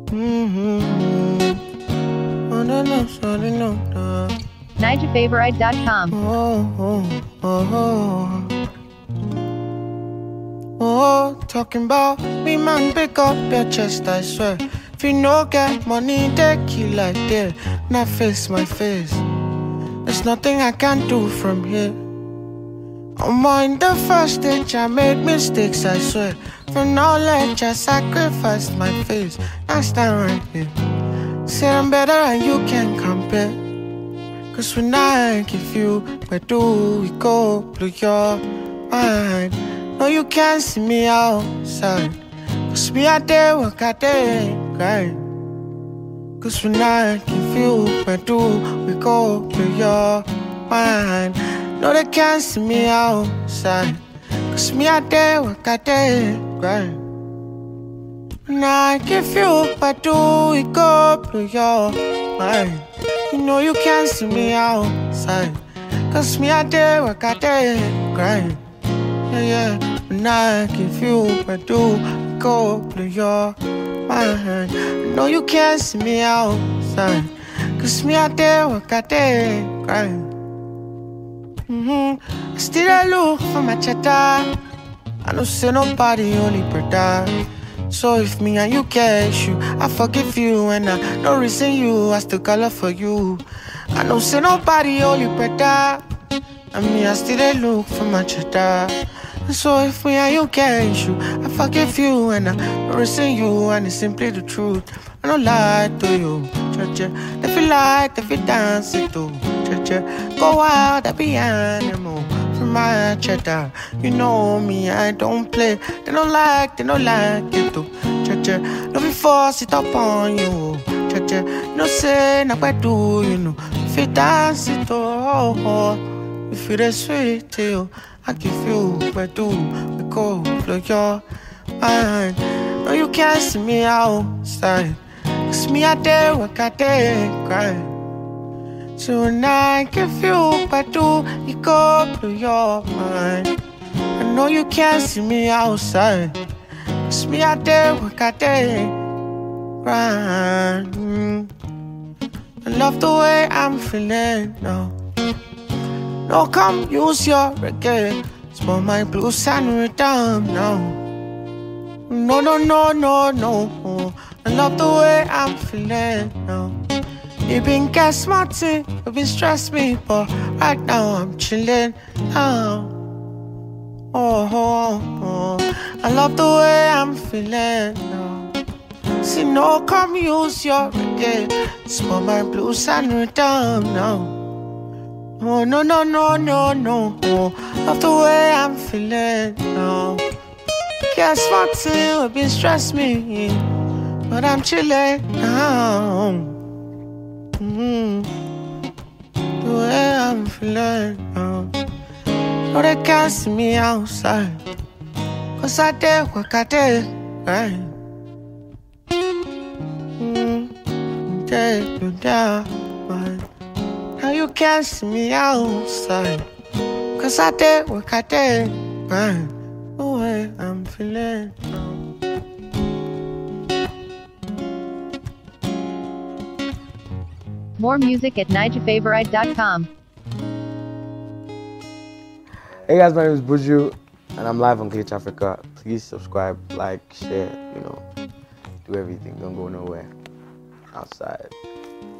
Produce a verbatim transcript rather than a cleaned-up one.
Mm-hmm. Oh, no, no, sorry, no, no. Niger Favorite dot com. Oh, oh, oh, oh. Oh, talking about me, man, pick up your chest, I swear. If you no get money, they kill like that. Now face my face. There's nothing I can do from here. I'm on the first stage, I made mistakes, I swear. For knowledge, I sacrificed my face. I stand right here. Say I'm better and you can't compare. Cause when I give you, where do we go? Blow your mind. No, you can't see me outside. Cause me out there, work out there, grind. Cause when I give you, where do we go? Blow your mind. No, they can't see me outside. Cause me out there, work out there, grind. When I give you, where do we go? Blow your mind. You know you can't see me outside. Cause me out there, work out there, grind. Yeah, yeah. When I give you, where do we go? Blow your mind. You know you can't see me outside. Cause me out there, work out there, grind. Mm-hmm. I still a look for my cheddar. I don't say nobody, only brother. So if me and you get issue, I forgive you. And I don't reason you, I still call up for you. I don't say nobody, only brother. And me, I still a look for my cheddar. So if me and you get issue, I forgive you. And I don't reason you, and it's simply the truth. I don't lie to you, cha-cha. If you like, if you dance it too, cha-cha. Go out, I be animal from my cheddar. You know me, I don't play. They don't like, they don't like it too, cha-cha. No be force it up on you, cha-cha. No say, now I do, you know. If you dance it too, oh, oh. If it is sweet to you, I give you where do we go, blow your mind. No, you can't see me outside. Cause me out there, work out there, grind. So when I give you, where do you go, blow your mind. I know you can't see me outside. Cause me out there, work out there, grind. mm. I love the way I'm feeling now. No, come use your reggae. Small my blues and rhythm now. No, no, no, no, no. I love the way I'm feeling now. You been get smarty, you been stress me, but right now I'm chilling now. Oh, oh, oh. I love the way I'm feeling now. See, no, come use your reggae. Small my blues and rhythm now. Oh, no, no, no, no, no. Love the way I'm feeling now. Guess what, too? It been stress me, but I'm chilling now. Mm-hmm. The way I'm feeling now. No, they can't see me outside. Cause I did what I did, right? Mm-hmm. Take you down, right? Now you can't see me outside. Cause I did what I did, right? The way I'm feeling now. More music at Niger Favorite dot com. Hey guys, my name is Buju, and I'm live on Glitch Africa. Please subscribe, like, share, you know, do everything. Don't go nowhere outside.